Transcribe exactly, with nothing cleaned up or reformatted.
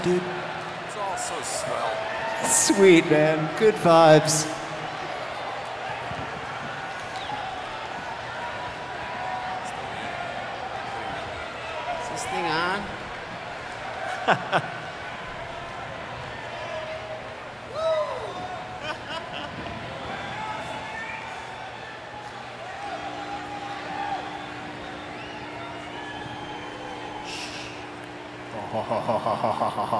dude. It's all so swell. Sweet, man. Good vibes. Is this thing on? Ha ha ha ha ha ha ha.